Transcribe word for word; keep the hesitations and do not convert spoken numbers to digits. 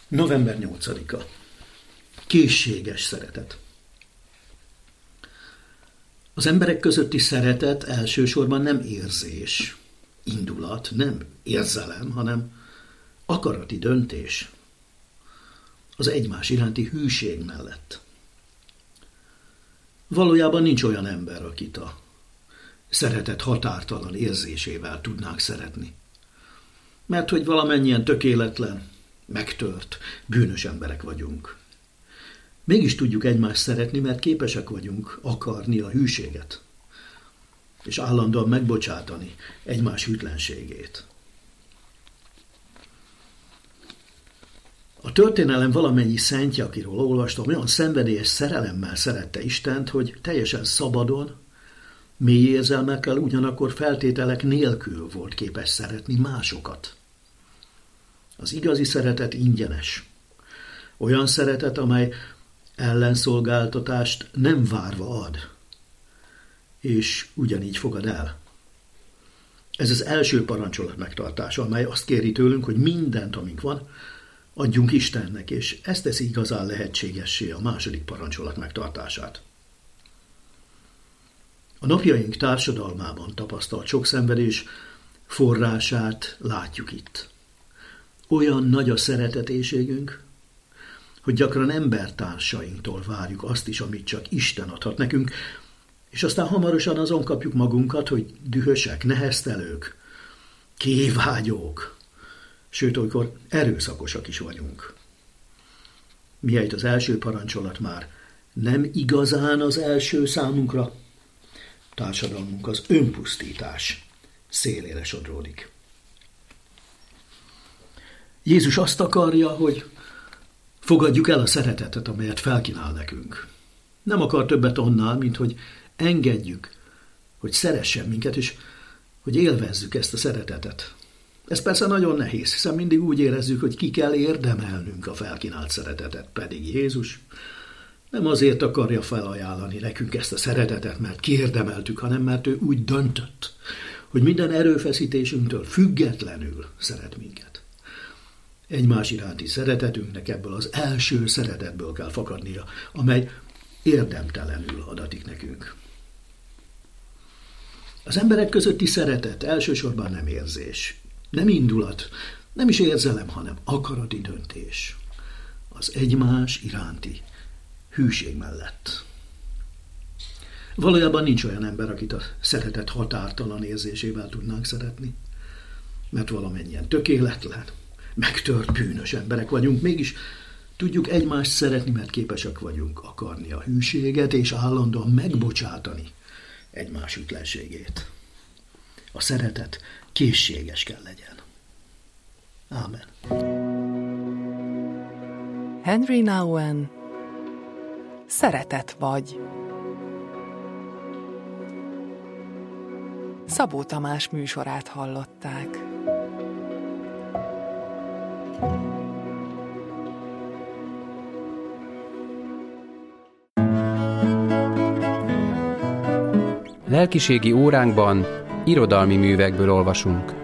november nyolcadika. Készséges szeretet. Az emberek közötti szeretet elsősorban nem érzés, indulat, nem érzelem, hanem akarati döntés az egymás iránti hűség mellett. Valójában nincs olyan ember, akit a szeretet határtalan érzésével tudnánk szeretni. Mert hogy valamennyien tökéletlen, megtört, bűnös emberek vagyunk. Mégis tudjuk egymást szeretni, mert képesek vagyunk akarni a hűséget, és állandóan megbocsátani egymás hűtlenségét. A történelem valamennyi szentje, akiről olvastam, olyan szenvedélyes szerelemmel szerette Istent, hogy teljesen szabadon, mély érzelmekkel, ugyanakkor feltételek nélkül volt képes szeretni másokat. Az igazi szeretet ingyenes. Olyan szeretet, amely ellenszolgáltatást nem várva ad, és ugyanígy fogad el. Ez az első parancsolat megtartása, amely azt kéri tőlünk, hogy mindent, amink van, adjunk Istennek, és ez teszi igazán lehetségessé a második parancsolat megtartását. A napjaink társadalmában tapasztalt sok szenvedés forrását látjuk itt. Olyan nagy a szeretetéségünk, hogy gyakran embertársainktól várjuk azt is, amit csak Isten adhat nekünk, és aztán hamarosan azon kapjuk magunkat, hogy dühösek, neheztelők, kévágyók, sőt, olykor erőszakosak is vagyunk. Mihelyt az első parancsolat már nem igazán az első számunkra, társadalmunk az önpusztítás szélére sodródik. Jézus azt akarja, hogy fogadjuk el a szeretetet, amelyet felkínál nekünk. Nem akar többet annál, mint hogy engedjük, hogy szeressen minket, és hogy élvezzük ezt a szeretetet. Ez persze nagyon nehéz, hiszen mindig úgy érezzük, hogy ki kell érdemelnünk a felkínált szeretetet, pedig Jézus nem azért akarja felajánlani nekünk ezt a szeretetet, mert kiérdemeltük, hanem mert ő úgy döntött, hogy minden erőfeszítésünktől függetlenül szeret minket. Egymás iránti szeretetünknek ebből az első szeretetből kell fakadnia, amely érdemtelenül adatik nekünk. Az emberek közötti szeretet elsősorban nem érzés, nem indulat, nem is érzelem, hanem akarati döntés az egymás iránti hűség mellett. Valójában nincs olyan ember, akit a szeretet határtalan érzésével tudnánk szeretni, mert valamennyien tökéletlen, megtört, bűnös emberek vagyunk, mégis tudjuk egymást szeretni, mert képesek vagyunk akarni a hűséget, és állandóan megbocsátani egymás ütlenségét. A szeretet készséges kell legyen. Ámen. Henry Nouwen, Szeretet vagy. Szabó Tamás műsorát hallották. Lelkiségi óránkban irodalmi művekből olvasunk.